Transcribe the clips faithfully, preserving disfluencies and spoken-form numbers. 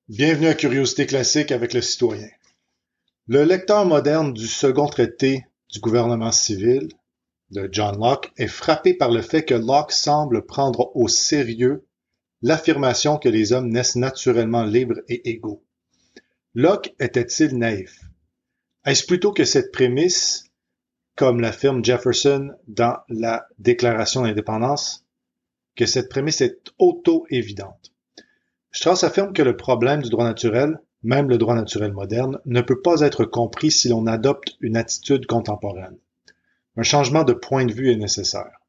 Bienvenue à Curiosité classique avec le citoyen. Le lecteur moderne du second traité du gouvernement civil de John Locke est frappé par le fait que Locke semble prendre au sérieux l'affirmation que les hommes naissent naturellement libres et égaux. Locke était-il naïf? Est-ce plutôt que cette prémisse, comme l'affirme Jefferson dans la Déclaration d'indépendance, que cette prémisse est auto-évidente? Strauss affirme que le problème du droit naturel, même le droit naturel moderne, ne peut pas être compris si l'on adopte une attitude contemporaine. Un changement de point de vue est nécessaire.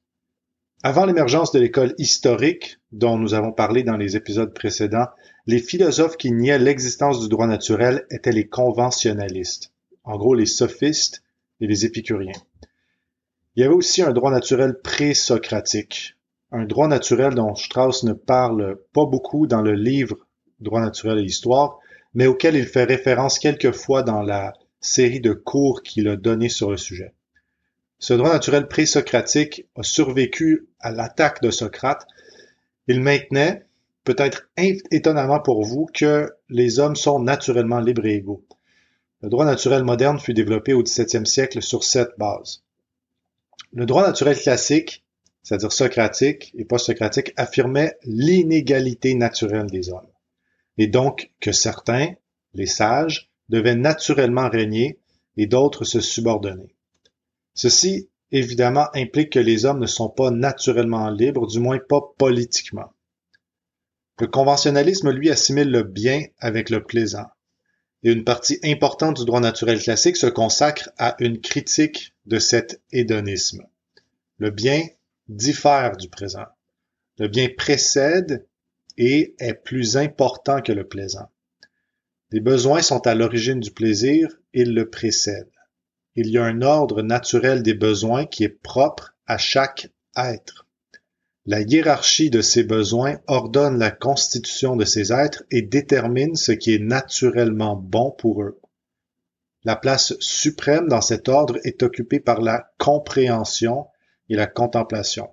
Avant l'émergence de l'école historique, dont nous avons parlé dans les épisodes précédents, les philosophes qui niaient l'existence du droit naturel étaient les conventionnalistes, en gros les sophistes et les épicuriens. Il y avait aussi un droit naturel pré-socratique, un droit naturel dont Strauss ne parle pas beaucoup dans le livre Droit naturel et histoire, mais auquel il fait référence quelques fois dans la série de cours qu'il a donnés sur le sujet. Ce droit naturel pré-socratique a survécu à l'attaque de Socrate. Il maintenait, peut-être étonnamment pour vous, que les hommes sont naturellement libres et égaux. Le droit naturel moderne fut développé au dix-septième siècle sur cette base. Le droit naturel classique, c'est-à-dire socratique et post-socratique, affirmait l'inégalité naturelle des hommes, et donc que certains, les sages, devaient naturellement régner et d'autres se subordonner. Ceci, évidemment, implique que les hommes ne sont pas naturellement libres, du moins pas politiquement. Le conventionnalisme, lui, assimile le bien avec le plaisant, et une partie importante du droit naturel classique se consacre à une critique de cet hédonisme. Le bien diffère du présent. Le bien précède et est plus important que le plaisant. Les besoins sont à l'origine du plaisir, ils le précèdent. Il y a un ordre naturel des besoins qui est propre à chaque être. La hiérarchie de ces besoins ordonne la constitution de ces êtres et détermine ce qui est naturellement bon pour eux. La place suprême dans cet ordre est occupée par la compréhension et la contemplation.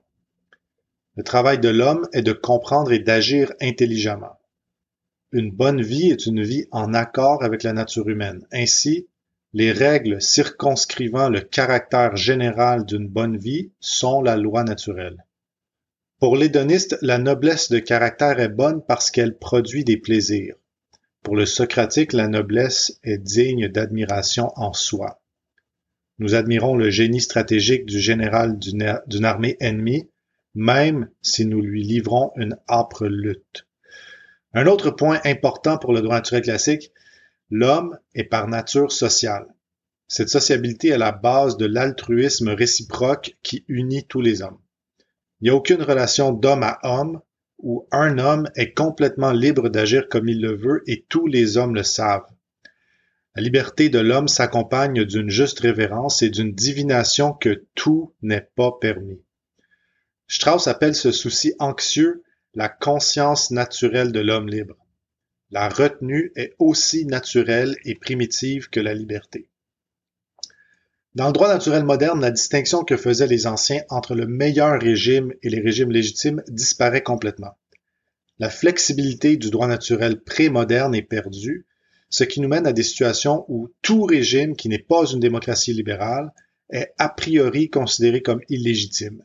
Le travail de l'homme est de comprendre et d'agir intelligemment. Une bonne vie est une vie en accord avec la nature humaine. Ainsi, les règles circonscrivant le caractère général d'une bonne vie sont la loi naturelle. Pour l'hédoniste, la noblesse de caractère est bonne parce qu'elle produit des plaisirs. Pour le socratique, la noblesse est digne d'admiration en soi. Nous admirons le génie stratégique du général d'une, d'une armée ennemie, même si nous lui livrons une âpre lutte. Un autre point important pour le droit naturel classique, l'homme est par nature social. Cette sociabilité est la base de l'altruisme réciproque qui unit tous les hommes. Il n'y a aucune relation d'homme à homme où un homme est complètement libre d'agir comme il le veut et tous les hommes le savent. La liberté de l'homme s'accompagne d'une juste révérence et d'une divination que tout n'est pas permis. Strauss appelle ce souci anxieux la conscience naturelle de l'homme libre. La retenue est aussi naturelle et primitive que la liberté. Dans le droit naturel moderne, la distinction que faisaient les anciens entre le meilleur régime et les régimes légitimes disparaît complètement. La flexibilité du droit naturel pré-moderne est perdue, ce qui nous mène à des situations où tout régime qui n'est pas une démocratie libérale est a priori considéré comme illégitime.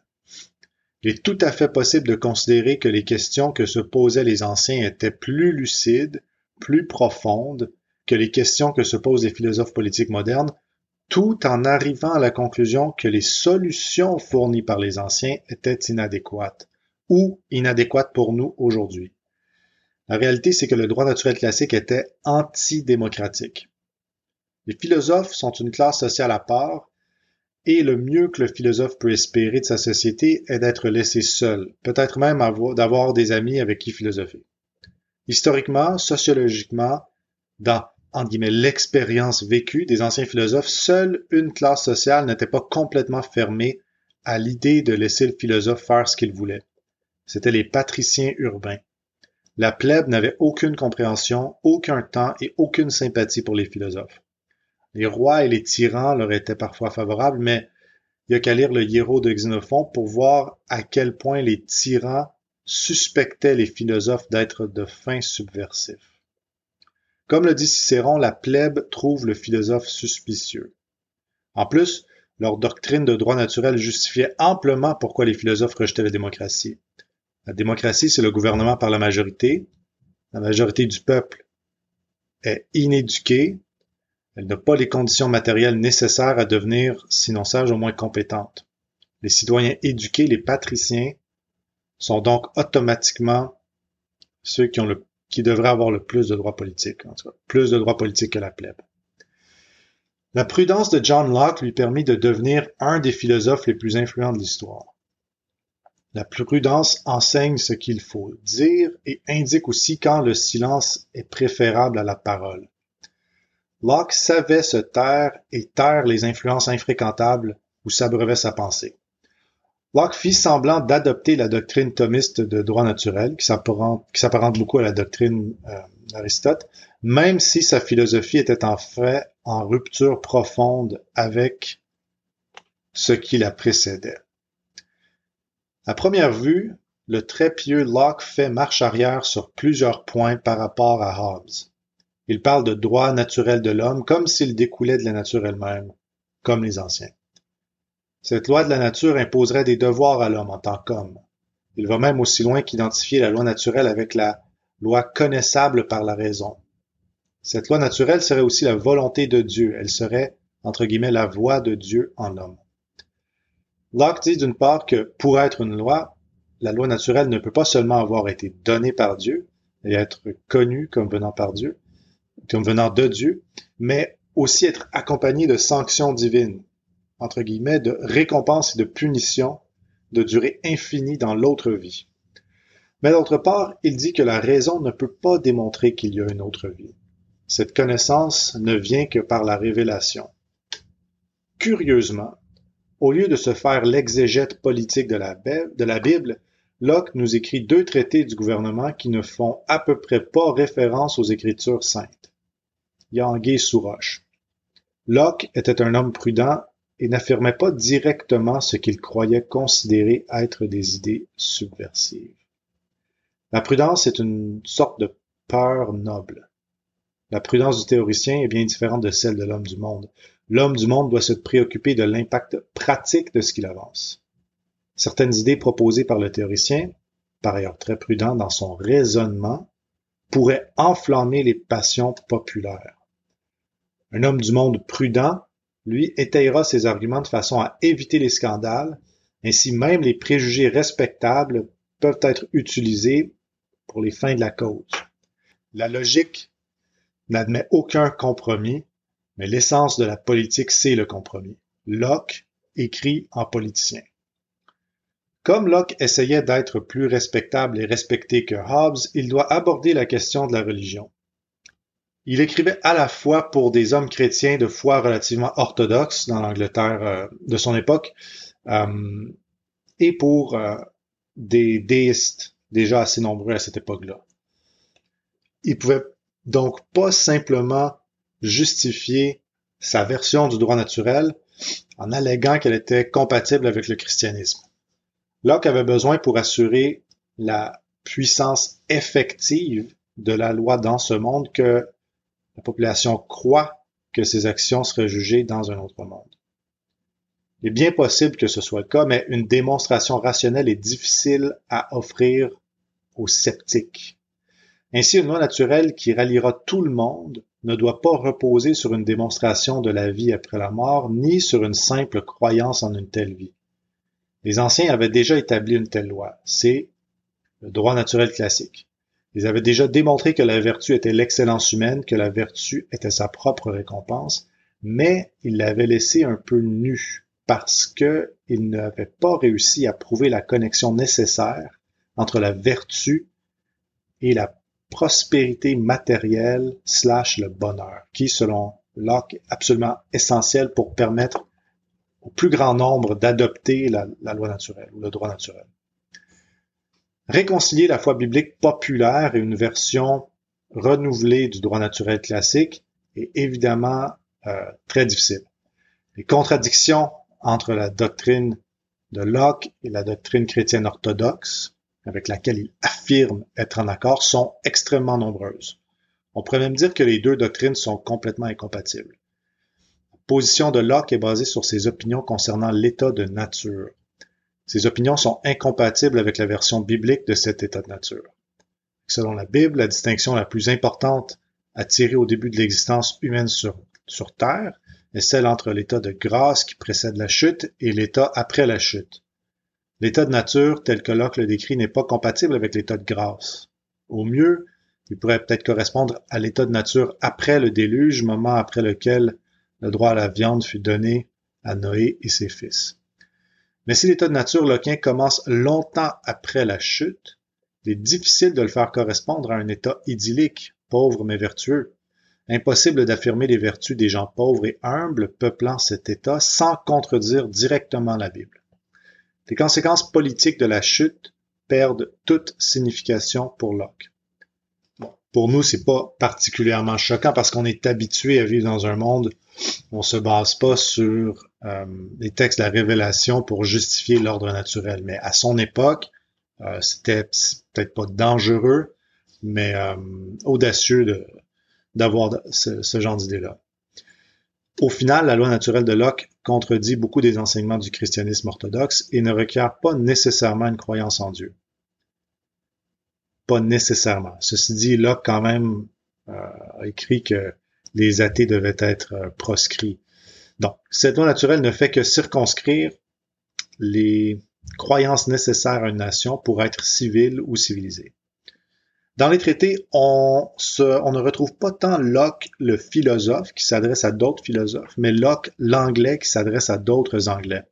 Il est tout à fait possible de considérer que les questions que se posaient les anciens étaient plus lucides, plus profondes que les questions que se posent les philosophes politiques modernes, tout en arrivant à la conclusion que les solutions fournies par les anciens étaient inadéquates, ou inadéquates pour nous aujourd'hui. La réalité, c'est que le droit naturel classique était antidémocratique. Les philosophes sont une classe sociale à part, et le mieux que le philosophe peut espérer de sa société est d'être laissé seul, peut-être même avoir, d'avoir des amis avec qui philosopher. Historiquement, sociologiquement, dans entre guillemets, l'expérience vécue des anciens philosophes, seule une classe sociale n'était pas complètement fermée à l'idée de laisser le philosophe faire ce qu'il voulait. C'étaient les patriciens urbains. La plèbe n'avait aucune compréhension, aucun temps et aucune sympathie pour les philosophes. Les rois et les tyrans leur étaient parfois favorables, mais il n'y a qu'à lire le Hiéro de Xénophon pour voir à quel point les tyrans suspectaient les philosophes d'être de fins subversifs. Comme le dit Cicéron, la plèbe trouve le philosophe suspicieux. En plus, leur doctrine de droit naturel justifiait amplement pourquoi les philosophes rejetaient la démocratie. La démocratie, c'est le gouvernement par la majorité. La majorité du peuple est inéduquée. Elle n'a pas les conditions matérielles nécessaires à devenir, sinon sage, au moins compétente. Les citoyens éduqués, les patriciens, sont donc automatiquement ceux qui ont le, qui devraient avoir le plus de droits politiques, en tout cas, plus de droits politiques que la plèbe. La prudence de John Locke lui permit de devenir un des philosophes les plus influents de l'histoire. La prudence enseigne ce qu'il faut dire et indique aussi quand le silence est préférable à la parole. Locke savait se taire et taire les influences infréquentables où s'abreuvait sa pensée. Locke fit semblant d'adopter la doctrine thomiste de droit naturel, qui s'apparente, qui s'apparente beaucoup à la doctrine euh, d'Aristote, même si sa philosophie était en fait en rupture profonde avec ce qui la précédait. À première vue, le très pieux Locke fait marche arrière sur plusieurs points par rapport à Hobbes. Il parle de droit naturel de l'homme comme s'il découlait de la nature elle-même, comme les anciens. Cette loi de la nature imposerait des devoirs à l'homme en tant qu'homme. Il va même aussi loin qu'identifier la loi naturelle avec la loi connaissable par la raison. Cette loi naturelle serait aussi la volonté de Dieu. Elle serait, entre guillemets, la voix de Dieu en homme. Locke dit d'une part que, pour être une loi, la loi naturelle ne peut pas seulement avoir été donnée par Dieu et être connue comme venant par Dieu, comme venant de Dieu, mais aussi être accompagnée de sanctions divines, entre guillemets, de récompenses et de punitions de durée infinie dans l'autre vie. Mais d'autre part, il dit que la raison ne peut pas démontrer qu'il y a une autre vie. Cette connaissance ne vient que par la révélation. Curieusement, au lieu de se faire l'exégète politique de la, de la Bible, Locke nous écrit deux traités du gouvernement qui ne font à peu près pas référence aux Écritures saintes. Il y a anguille sous roche. Locke était un homme prudent et n'affirmait pas directement ce qu'il croyait considérer être des idées subversives. La prudence est une sorte de peur noble. La prudence du théoricien est bien différente de celle de l'homme du monde. L'homme du monde doit se préoccuper de l'impact pratique de ce qu'il avance. Certaines idées proposées par le théoricien, par ailleurs très prudent dans son raisonnement, pourraient enflammer les passions populaires. Un homme du monde prudent, lui, étayera ses arguments de façon à éviter les scandales, ainsi même les préjugés respectables peuvent être utilisés pour les fins de la cause. La logique n'admet aucun compromis, mais l'essence de la politique, c'est le compromis. Locke écrit en politicien. Comme Locke essayait d'être plus respectable et respecté que Hobbes, il doit aborder la question de la religion. Il écrivait à la fois pour des hommes chrétiens de foi relativement orthodoxes dans l'Angleterre euh, de son époque euh, et pour euh, des déistes déjà assez nombreux à cette époque-là. Il pouvait donc pas simplement justifier sa version du droit naturel en alléguant qu'elle était compatible avec le christianisme. Locke avait besoin pour assurer la puissance effective de la loi dans ce monde que la population croit que ses actions seraient jugées dans un autre monde. Il est bien possible que ce soit le cas, mais une démonstration rationnelle est difficile à offrir aux sceptiques. Ainsi, une loi naturelle qui ralliera tout le monde ne doit pas reposer sur une démonstration de la vie après la mort, ni sur une simple croyance en une telle vie. Les anciens avaient déjà établi une telle loi. C'est le droit naturel classique. Ils avaient déjà démontré que la vertu était l'excellence humaine, que la vertu était sa propre récompense, mais ils l'avaient laissé un peu nu parce qu'ils n'avaient pas réussi à prouver la connexion nécessaire entre la vertu et la prospérité matérielle slash le bonheur, qui, selon Locke, est absolument essentiel pour permettre au plus grand nombre d'adopter la, la loi naturelle ou le droit naturel. Réconcilier la foi biblique populaire et une version renouvelée du droit naturel classique est évidemment euh, très difficile. Les contradictions entre la doctrine de Locke et la doctrine chrétienne orthodoxe, avec laquelle il affirme être en accord, sont extrêmement nombreuses. On pourrait même dire que les deux doctrines sont complètement incompatibles. La position de Locke est basée sur ses opinions concernant l'état de nature. Ces opinions sont incompatibles avec la version biblique de cet état de nature. Selon la Bible, la distinction la plus importante à tirer au début de l'existence humaine sur, sur Terre est celle entre l'état de grâce qui précède la chute et l'état après la chute. L'état de nature, tel que Locke le décrit, n'est pas compatible avec l'état de grâce. Au mieux, il pourrait peut-être correspondre à l'état de nature après le déluge, moment après lequel le droit à la viande fut donné à Noé et ses fils. Mais si l'état de nature loquien commence longtemps après la chute, il est difficile de le faire correspondre à un état idyllique, pauvre mais vertueux. Impossible d'affirmer les vertus des gens pauvres et humbles peuplant cet état sans contredire directement la Bible. Les conséquences politiques de la chute perdent toute signification pour Locke. Bon, pour nous, c'est pas particulièrement choquant parce qu'on est habitué à vivre dans un monde où on se base pas sur euh, les textes de la Révélation pour justifier l'ordre naturel. Mais à son époque, euh, c'était peut-être pas dangereux, mais euh, audacieux de, d'avoir ce, ce genre d'idée-là. Au final, la loi naturelle de Locke contredit beaucoup des enseignements du christianisme orthodoxe et ne requiert pas nécessairement une croyance en Dieu. Pas nécessairement. Ceci dit, Locke quand même euh, a écrit que les athées devaient être euh, proscrits. Donc, cette loi naturelle ne fait que circonscrire les croyances nécessaires à une nation pour être civile ou civilisée. Dans les traités, on, se, on ne retrouve pas tant Locke, le philosophe, qui s'adresse à d'autres philosophes, mais Locke, l'anglais, qui s'adresse à d'autres anglais.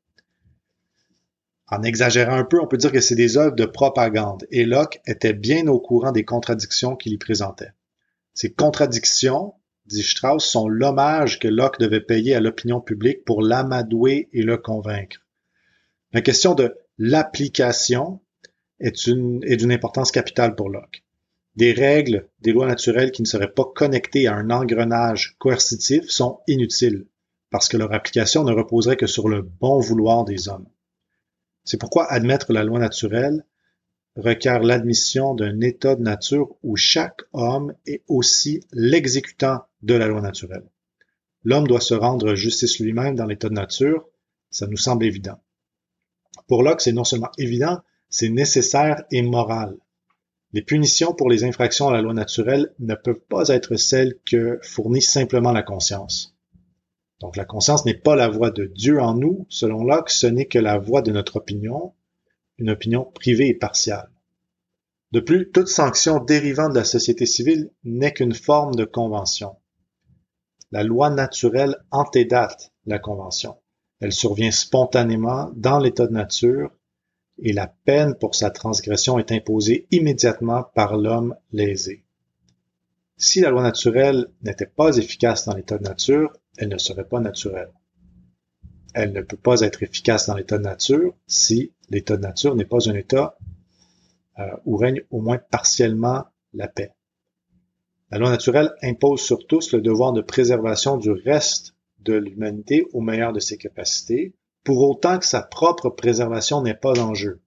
En exagérant un peu, on peut dire que c'est des œuvres de propagande, et Locke était bien au courant des contradictions qu'il y présentait. Ces contradictions, dit Strauss, sont l'hommage que Locke devait payer à l'opinion publique pour l'amadouer et le convaincre. La question de l'application est, une, est d'une importance capitale pour Locke. Des règles, des lois naturelles qui ne seraient pas connectées à un engrenage coercitif sont inutiles, parce que leur application ne reposerait que sur le bon vouloir des hommes. C'est pourquoi admettre la loi naturelle requiert l'admission d'un état de nature où chaque homme est aussi l'exécutant de la loi naturelle. L'homme doit se rendre justice lui-même dans l'état de nature, ça nous semble évident. Pour Locke, c'est non seulement évident, c'est nécessaire et moral. Les punitions pour les infractions à la loi naturelle ne peuvent pas être celles que fournit simplement la conscience. Donc la conscience n'est pas la voix de Dieu en nous, selon Locke, ce n'est que la voix de notre opinion, une opinion privée et partiale. De plus, toute sanction dérivant de la société civile n'est qu'une forme de convention. La loi naturelle antédate la convention. Elle survient spontanément dans l'état de nature et la peine pour sa transgression est imposée immédiatement par l'homme lésé. Si la loi naturelle n'était pas efficace dans l'état de nature, elle ne serait pas naturelle. Elle ne peut pas être efficace dans l'état de nature si l'état de nature n'est pas un état euh, où règne au moins partiellement la paix. La loi naturelle impose sur tous le devoir de préservation du reste de l'humanité au meilleur de ses capacités, pour autant que sa propre préservation n'est pas en jeu.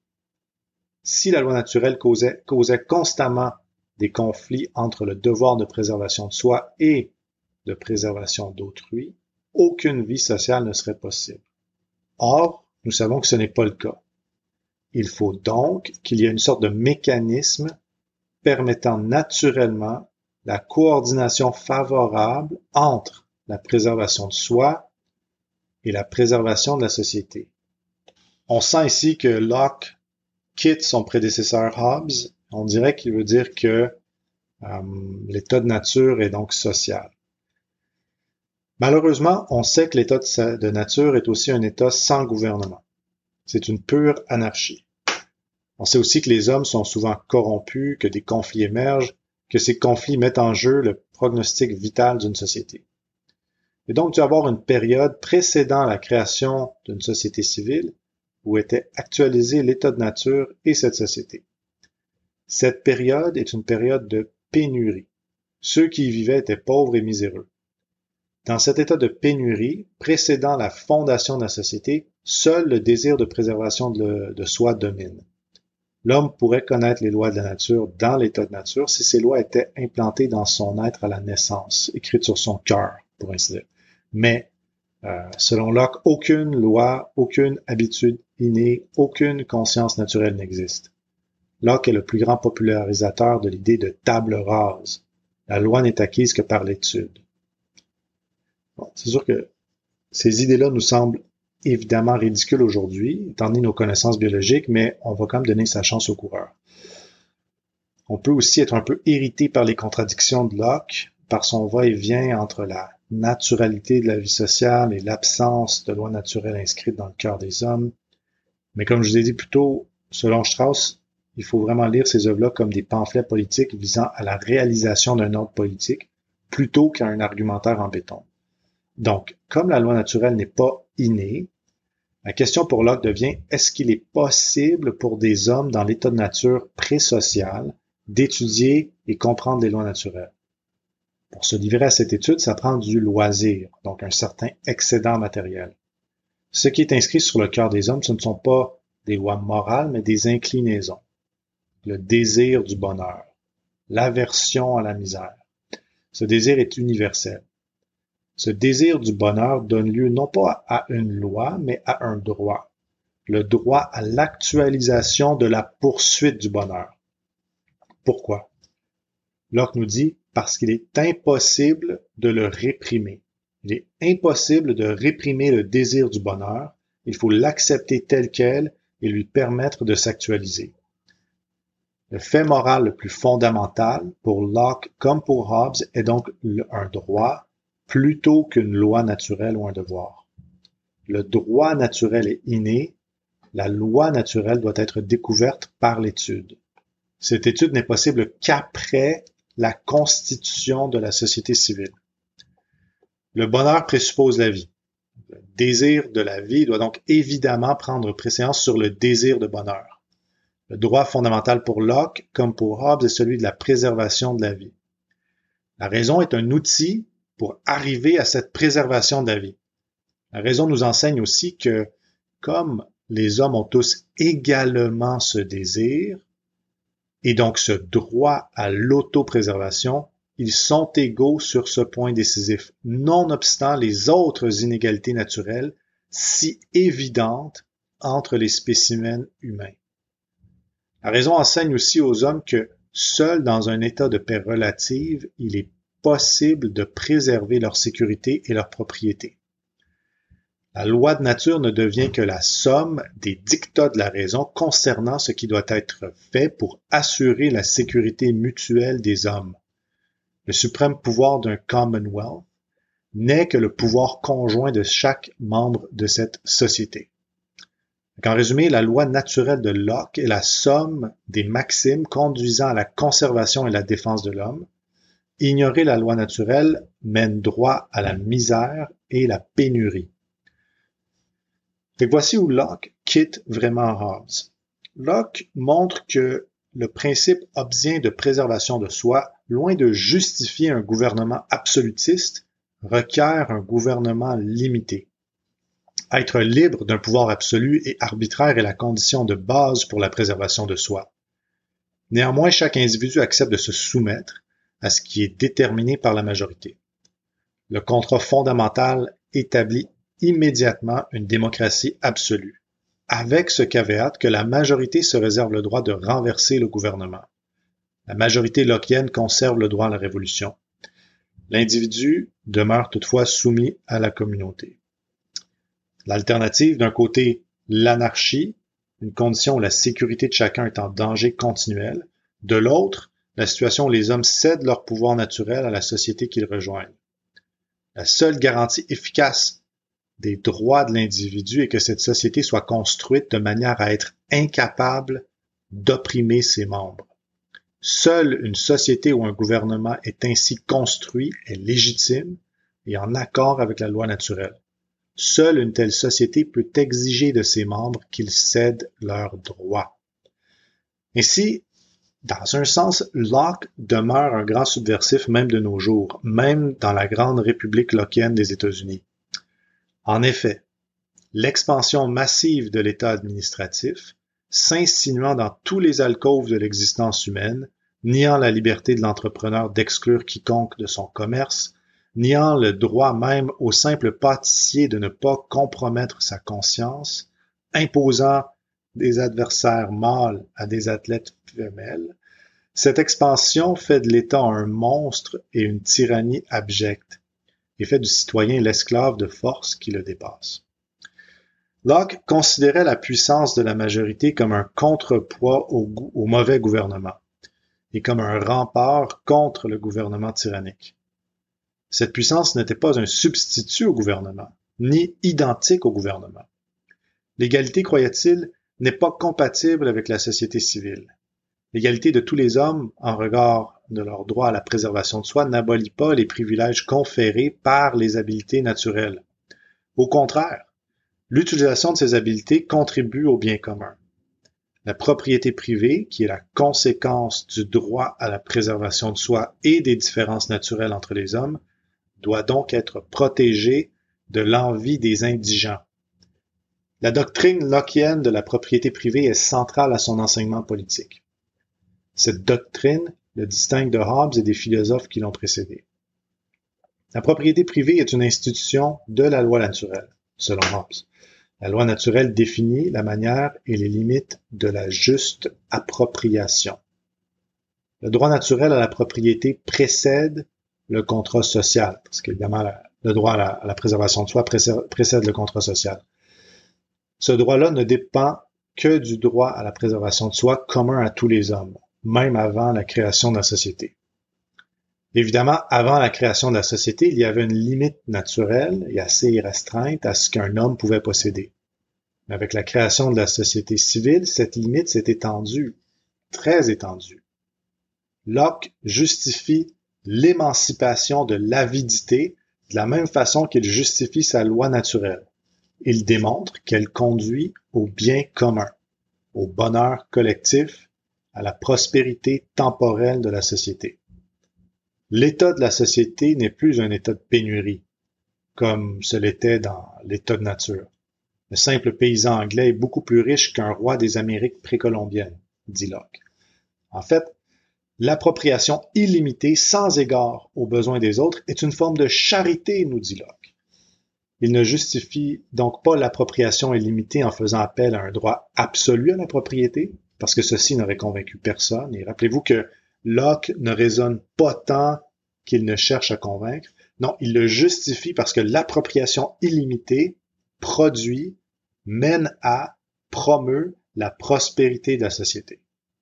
Si la loi naturelle causait, causait constamment des conflits entre le devoir de préservation de soi et de préservation d'autrui, aucune vie sociale ne serait possible. Or, nous savons que ce n'est pas le cas. Il faut donc qu'il y ait une sorte de mécanisme permettant naturellement la coordination favorable entre la préservation de soi et la préservation de la société. On sent ici que Locke quitte son prédécesseur Hobbes. On dirait qu'il veut dire que euh, l'état de nature est donc social. Malheureusement, on sait que l'état de nature est aussi un état sans gouvernement. C'est une pure anarchie. On sait aussi que les hommes sont souvent corrompus, que des conflits émergent, que ces conflits mettent en jeu le prognostic vital d'une société. Il y a donc dû avoir une période précédant la création d'une société civile où était actualisé l'état de nature et cette société. Cette période est une période de pénurie. Ceux qui y vivaient étaient pauvres et miséreux. Dans cet état de pénurie, précédant la fondation de la société, seul le désir de préservation de, de soi domine. L'homme pourrait connaître les lois de la nature dans l'état de nature si ces lois étaient implantées dans son être à la naissance, écrites sur son cœur, pour ainsi dire. Mais, euh, selon Locke, aucune loi, aucune habitude innée, aucune conscience naturelle n'existe. Locke est le plus grand popularisateur de l'idée de table rase. La loi n'est acquise que par l'étude. Bon, c'est sûr que ces idées-là nous semblent évidemment ridicules aujourd'hui, étant donné nos connaissances biologiques, mais on va quand même donner sa chance au coureur. On peut aussi être un peu irrité par les contradictions de Locke, par son va-et-vient entre la naturalité de la vie sociale et l'absence de lois naturelles inscrites dans le cœur des hommes. Mais comme je vous ai dit plus tôt, selon Strauss, il faut vraiment lire ces œuvres-là comme des pamphlets politiques visant à la réalisation d'un ordre politique, plutôt qu'à un argumentaire en béton. Donc, comme la loi naturelle n'est pas innée, la question pour Locke devient, est-ce qu'il est possible pour des hommes dans l'état de nature pré-social d'étudier et comprendre les lois naturelles? Pour se livrer à cette étude, ça prend du loisir, donc un certain excédent matériel. Ce qui est inscrit sur le cœur des hommes, ce ne sont pas des lois morales, mais des inclinaisons. Le désir du bonheur, l'aversion à la misère. Ce désir est universel. Ce désir du bonheur donne lieu non pas à une loi, mais à un droit. Le droit à l'actualisation de la poursuite du bonheur. Pourquoi? Locke nous dit, parce qu'il est impossible de le réprimer. Il est impossible de réprimer le désir du bonheur. Il faut l'accepter tel quel et lui permettre de s'actualiser. Le fait moral le plus fondamental pour Locke comme pour Hobbes est donc un droit plutôt qu'une loi naturelle ou un devoir. Le droit naturel est inné, la loi naturelle doit être découverte par l'étude. Cette étude n'est possible qu'après la constitution de la société civile. Le bonheur présuppose la vie. Le désir de la vie doit donc évidemment prendre préséance sur le désir de bonheur. Le droit fondamental pour Locke, comme pour Hobbes, est celui de la préservation de la vie. La raison est un outil pour arriver à cette préservation de la vie. La raison nous enseigne aussi que, comme les hommes ont tous également ce désir, et donc ce droit à l'autopréservation, ils sont égaux sur ce point décisif, nonobstant les autres inégalités naturelles si évidentes entre les spécimens humains. La raison enseigne aussi aux hommes que, seuls dans un état de paix relative, il est possible de préserver leur sécurité et leur propriété. La loi de nature ne devient que la somme des dictats de la raison concernant ce qui doit être fait pour assurer la sécurité mutuelle des hommes. Le suprême pouvoir d'un Commonwealth n'est que le pouvoir conjoint de chaque membre de cette société. En résumé, la loi naturelle de Locke est la somme des maximes conduisant à la conservation et la défense de l'homme. Ignorer la loi naturelle mène droit à la misère et la pénurie. Et voici où Locke quitte vraiment Hobbes. Locke montre que le principe hobbesien de préservation de soi, loin de justifier un gouvernement absolutiste, requiert un gouvernement limité. Être libre d'un pouvoir absolu et arbitraire est la condition de base pour la préservation de soi. Néanmoins, chaque individu accepte de se soumettre à ce qui est déterminé par la majorité. Le contrat fondamental établit immédiatement une démocratie absolue, avec ce caveat que la majorité se réserve le droit de renverser le gouvernement. La majorité lockienne conserve le droit à la révolution. L'individu demeure toutefois soumis à la communauté. L'alternative, d'un côté, l'anarchie, une condition où la sécurité de chacun est en danger continuel, de l'autre, la situation où les hommes cèdent leur pouvoir naturel à la société qu'ils rejoignent. La seule garantie efficace des droits de l'individu est que cette société soit construite de manière à être incapable d'opprimer ses membres. Seule une société où un gouvernement est ainsi construit est légitime et en accord avec la loi naturelle. Seule une telle société peut exiger de ses membres qu'ils cèdent leurs droits. Ainsi, dans un sens, Locke demeure un grand subversif même de nos jours, même dans la grande république lockienne des États-Unis. En effet, l'expansion massive de l'État administratif, s'insinuant dans tous les alcôves de l'existence humaine, niant la liberté de l'entrepreneur d'exclure quiconque de son commerce, niant le droit même au simple pâtissier de ne pas compromettre sa conscience, imposant des adversaires mâles à des athlètes femelles, cette expansion fait de l'État un monstre et une tyrannie abjecte, et fait du citoyen l'esclave de force qui le dépasse. Locke considérait la puissance de la majorité comme un contrepoids au, au mauvais gouvernement, et comme un rempart contre le gouvernement tyrannique. Cette puissance n'était pas un substitut au gouvernement, ni identique au gouvernement. L'égalité, croyait-il, n'est pas compatible avec la société civile. L'égalité de tous les hommes en regard de leur droit à la préservation de soi n'abolit pas les privilèges conférés par les habiletés naturelles. Au contraire, l'utilisation de ces habiletés contribue au bien commun. La propriété privée, qui est la conséquence du droit à la préservation de soi et des différences naturelles entre les hommes, doit donc être protégée de l'envie des indigents. La doctrine lockienne de la propriété privée est centrale à son enseignement politique. Cette doctrine le distingue de Hobbes et des philosophes qui l'ont précédé. La propriété privée est une institution de la loi naturelle, selon Hobbes. La loi naturelle définit la manière et les limites de la juste appropriation. Le droit naturel à la propriété précède le contrat social, parce qu'évidemment, le droit à la, à la préservation de soi précède, précède le contrat social. Ce droit-là ne dépend que du droit à la préservation de soi commun à tous les hommes, même avant la création de la société. Évidemment, avant la création de la société, il y avait une limite naturelle et assez restreinte à ce qu'un homme pouvait posséder. Mais avec la création de la société civile, cette limite s'est étendue, très étendue. Locke justifie l'émancipation de l'avidité de la même façon qu'il justifie sa loi naturelle. Il démontre qu'elle conduit au bien commun, au bonheur collectif, à la prospérité temporelle de la société. L'état de la société n'est plus un état de pénurie, comme ce l'était dans l'état de nature. Le simple paysan anglais est beaucoup plus riche qu'un roi des Amériques précolombiennes, dit Locke. En fait, l'appropriation illimitée, sans égard aux besoins des autres, est une forme de charité, nous dit Locke. Il ne justifie donc pas l'appropriation illimitée en faisant appel à un droit absolu à la propriété, parce que ceci n'aurait convaincu personne. Et rappelez-vous que Locke ne raisonne pas tant qu'il ne cherche à convaincre. Non, il le justifie parce que l'appropriation illimitée produit, mène à, promeut la prospérité de la société.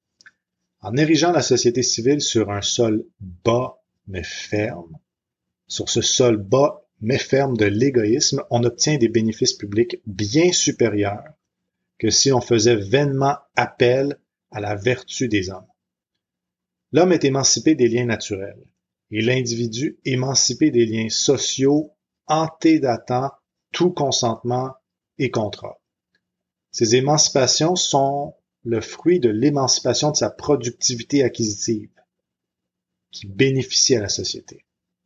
En érigeant la société civile sur un sol bas mais ferme, sur ce sol bas mais ferme de l'égoïsme, on obtient des bénéfices publics bien supérieurs que si on faisait vainement appel à la vertu des hommes. L'homme est émancipé des liens naturels et l'individu émancipé des liens sociaux antédatant tout consentement et contrat. Ces émancipations sont le fruit de l'émancipation de sa productivité acquisitive qui bénéficie à la société.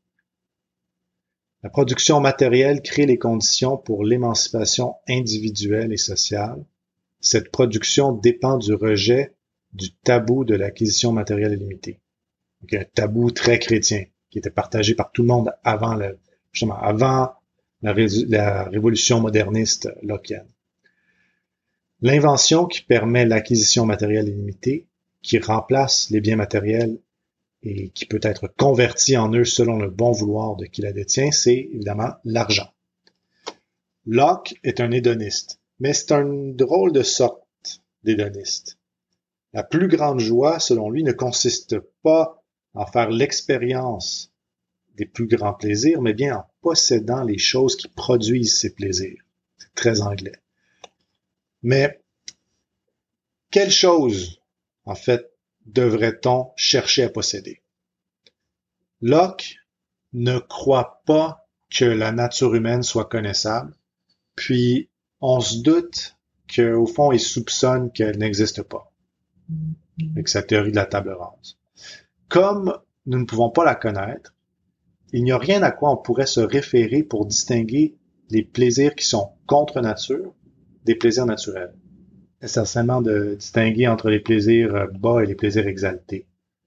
La production matérielle crée les conditions pour l'émancipation individuelle et sociale. Cette production dépend du rejet du tabou de l'acquisition matérielle illimitée. Donc, un tabou très chrétien qui était partagé par tout le monde avant le, justement, avant la, ré- la révolution moderniste lockienne. L'invention qui permet l'acquisition matérielle illimitée, qui remplace les biens matériels et qui peut être convertie en eux selon le bon vouloir de qui la détient, c'est évidemment l'argent. Locke est un hédoniste, mais c'est un drôle de sorte d'hédoniste. La plus grande joie, selon lui, ne consiste pas en faire l'expérience des plus grands plaisirs, mais bien en possédant les choses qui produisent ces plaisirs. C'est très anglais. Mais quelle chose, en fait, devrait-on chercher à posséder? Locke ne croit pas que la nature humaine soit connaissable, puis on se doute qu'au fond, il soupçonne qu'elle n'existe pas, avec sa théorie de la table rase. Comme nous ne pouvons pas la connaître, il n'y a rien à quoi on pourrait se référer pour distinguer les plaisirs qui sont contre nature des plaisirs naturels. essentiellement de distinguer entre les plaisirs bas et les plaisirs exaltés.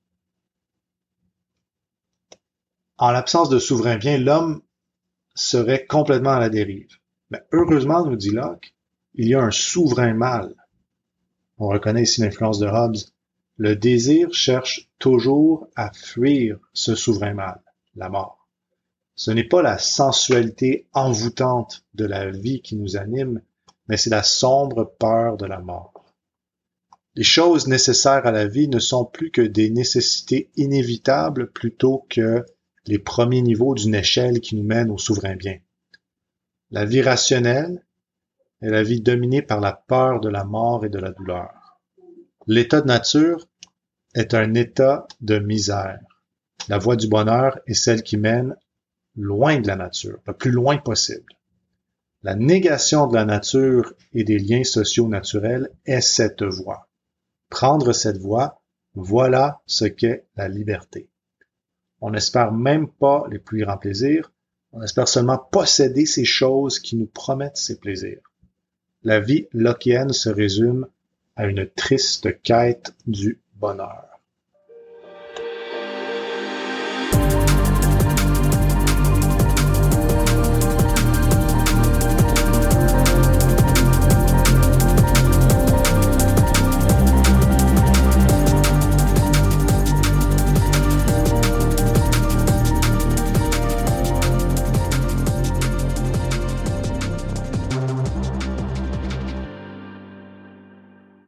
En l'absence de souverain bien, l'homme serait complètement à la dérive. Mais heureusement, nous dit Locke, il y a un souverain mal. On reconnaît ici l'influence de Hobbes. Le désir cherche toujours à fuir ce souverain mal, la mort. Ce n'est pas la sensualité envoûtante de la vie qui nous anime, mais c'est la sombre peur de la mort. Les choses nécessaires à la vie ne sont plus que des nécessités inévitables plutôt que les premiers niveaux d'une échelle qui nous mène au souverain bien. La vie rationnelle est la vie dominée par la peur de la mort et de la douleur. L'état de nature est un état de misère. La voie du bonheur est celle qui mène loin de la nature, le plus loin possible. La négation de la nature et des liens sociaux naturels est cette voie. Prendre cette voie, voilà ce qu'est la liberté. On n'espère même pas les plus grands plaisirs, on espère seulement posséder ces choses qui nous promettent ces plaisirs. La vie lockéenne se résume à une triste quête du bonheur.